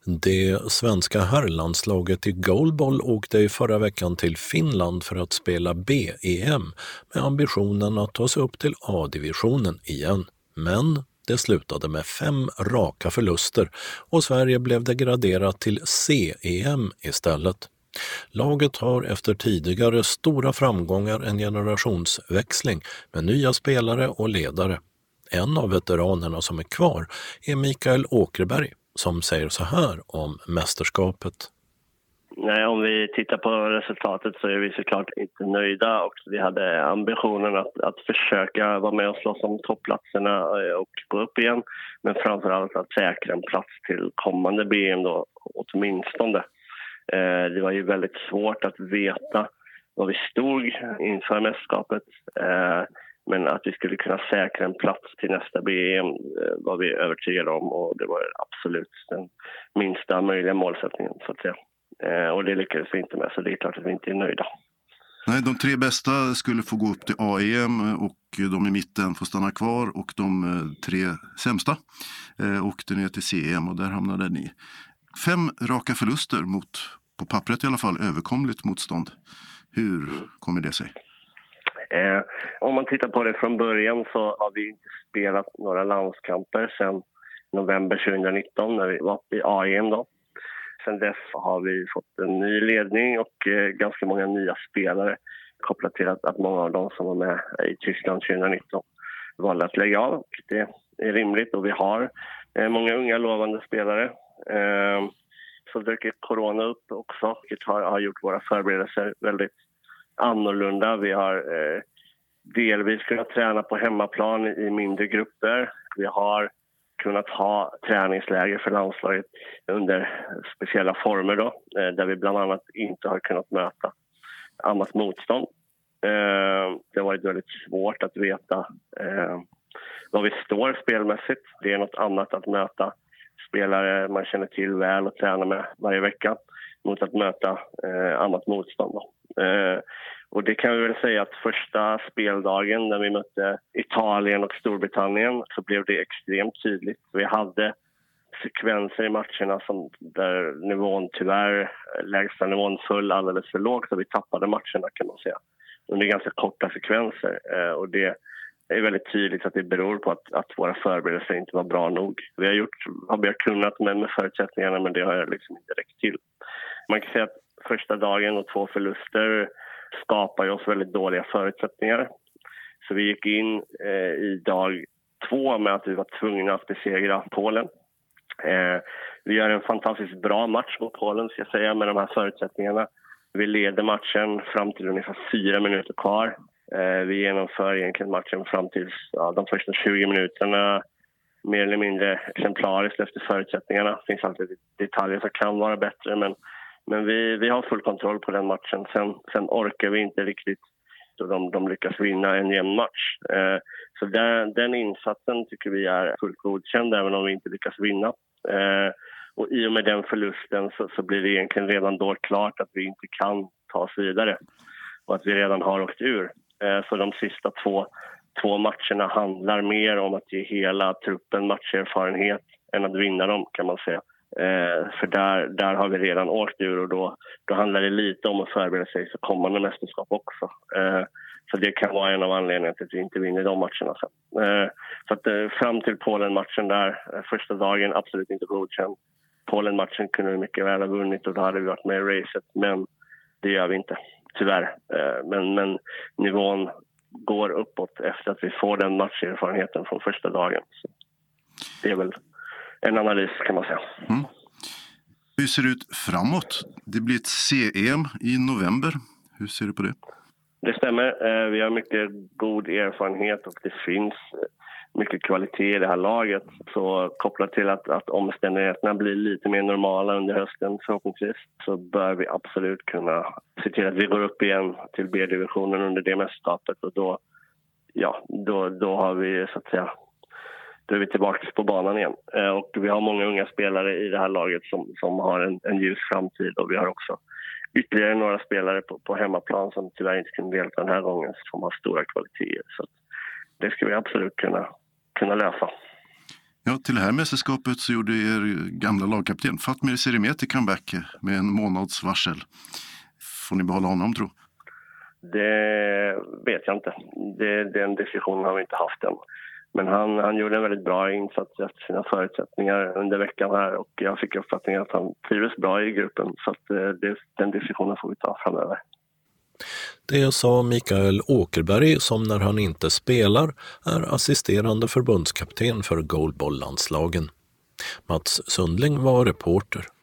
Det svenska herrlandslaget i goalball åkte i förra veckan till Finland för att spela B-EM med ambitionen att ta sig upp till A-divisionen igen. Men det slutade med 5 raka förluster och Sverige blev degraderat till C-EM istället. Laget har efter tidigare stora framgångar en generationsväxling med nya spelare och ledare. En av veteranerna som är kvar är Mikael Åkerberg som säger så här om mästerskapet. Nej, om vi tittar på resultatet så är vi såklart inte nöjda och vi hade ambitionen att försöka vara med och slåss om toppplatserna och gå upp igen. Men framförallt att säkra en plats till kommande BM då, åtminstone. Det var ju väldigt svårt att veta var vi stod inför mästerskapet. Men att vi skulle kunna säkra en plats till nästa BM var vi övertygade om och det var absolut den minsta möjliga målsättningen så att säga. Och det lyckades vi inte med så det är klart att vi inte är nöjda. Nej, de 3 bästa skulle få gå upp till AEM och de i mitten får stanna kvar och de 3 sämsta åkte ner till CEM och där hamnade ni. 5 raka förluster mot, på pappret i alla fall, överkomligt motstånd. Hur kommer det sig? Om man tittar på det från början så har vi inte spelat några landskamper sedan november 2019 när vi var i AEM då. Sen dess har vi fått en ny ledning och ganska många nya spelare kopplat till att många av dem som var med i Tyskland 2019 valde att lägga av. Det är rimligt och vi har många unga lovande spelare. Så dyker corona upp också, vilket har gjort våra förberedelser väldigt annorlunda. Vi har delvis kunnat träna på hemmaplan i mindre grupper. Vi har kunnat ha träningsläger för landslaget under speciella former då, där vi bland annat inte har kunnat möta annat motstånd. Det har varit väldigt svårt att veta var vi står spelmässigt. Det är något annat att möta spelare man känner till väl och tränar med varje vecka mot att möta annat motstånd då. Och det kan vi väl säga att första speldagen när vi mötte Italien och Storbritannien så blev det extremt tydligt. Vi hade sekvenser i matcherna där nivån tyvärr, lägsta nivån föll alldeles för lågt så vi tappade matcherna kan man säga. Under ganska korta sekvenser och det är väldigt tydligt att det beror på att våra förberedelser inte var bra nog. Vi har gjort vad vi har kunnat med förutsättningarna men det har liksom inte räckt till. Man kan säga att första dagen och 2 förluster skapar oss väldigt dåliga förutsättningar. Så vi gick in i dag 2 med att vi var tvungna att besegra Polen. Vi gör en fantastiskt bra match mot Polen ska jag säga med de här förutsättningarna. Vi leder matchen fram till ungefär 4 minuter kvar. Vi genomför egentligen matchen fram till de första 20 minuterna mer eller mindre exemplariskt efter förutsättningarna. Det finns alltid detaljer som kan vara bättre men vi har full kontroll på den matchen. Sen orkar vi inte riktigt så de lyckas vinna en jämn match. Så den insatsen tycker vi är fullt godkänd även om vi inte lyckas vinna. Och i och med den förlusten så blir det egentligen redan då klart att vi inte kan ta oss vidare. Och att vi redan har åkt ur. Så de sista två matcherna handlar mer om att ge hela truppen matcherfarenhet än att vinna dem kan man säga. För där har vi redan åkt ur och då handlar det lite om att förbereda sig för kommande mästerskap också. Så det kan vara en av anledningarna till att vi inte vinner de matcherna sen. Så att fram till Polen-matchen där, första dagen absolut inte godkänd. Polen-matchen kunde vi mycket väl ha vunnit och då hade vi varit med i racet, men det gör vi inte, tyvärr. Men nivån går uppåt efter att vi får den matcherfarenheten från första dagen. Så det är väl en analys kan man säga. Mm. Hur ser det ut framåt? Det blir ett CEM i november. Hur ser du på det? Det stämmer. Vi har mycket god erfarenhet och det finns mycket kvalitet i det här laget. Så kopplat till att omständigheterna blir lite mer normala under hösten förhoppningsvis så bör vi absolut kunna se till att vi går upp igen till B-divisionen under det mästerskapet och då har vi så att säga då är vi tillbaka på banan igen. Och vi har många unga spelare i det här laget som har en ljus framtid och vi har också ytterligare några spelare på hemmaplan som tyvärr inte kunde delta den här gången som har stora kvaliteter. Så det ska vi absolut kunna lösa. Ja, till det här mästerskapet så gjorde er gamla lagkapten Fatmir Serimeti comeback med en månads varsel. Får ni behålla honom, tro? Det vet jag inte. Den diskussionen har vi inte haft än. Men han gjorde en väldigt bra insats efter sina förutsättningar under veckan här. Och jag fick uppfattningen att han trivs bra i gruppen. Så att den diskussionen får vi ta framöver. Det sa Mikael Åkerberg som när han inte spelar är assisterande förbundskapten för goalball-landslagen. Mats Sundling var reporter.